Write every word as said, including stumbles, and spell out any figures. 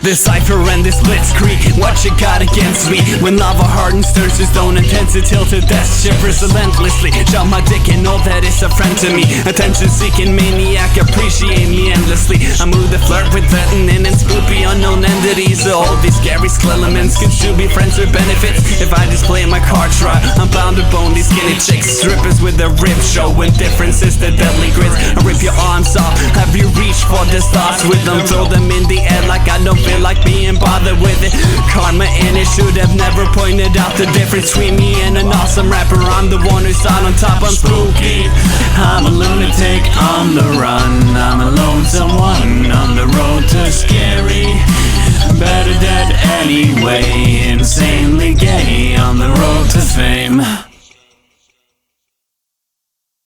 Decipher and this blitzkrieg, what you got against me? When lava hardens, turns to stone and tends to tilt to death, shivers relentlessly. Shove my dick and know that it's a friend to me. Attention-seeking maniac, appreciate me endlessly. I move to flirt with threatening and spoopy unknown entities. All these scary skeletons could still be friends with benefits. If I display my cards right, I'm bound to bone these skinny chicks. Strippers with their ribs showing differences, the deadly grits. I rip your arms off, have you reached for the stars with them? Throw them in the air like I don't feel like being bothered with it. Karma in it, should have never pointed out the difference between me and an awesome rapper. I'm the one who's out on top, I'm spooky. I'm a lunatic on the run, I'm a lonesome one on the road to scary. Better dead anyway, insanely gay on the road to fame.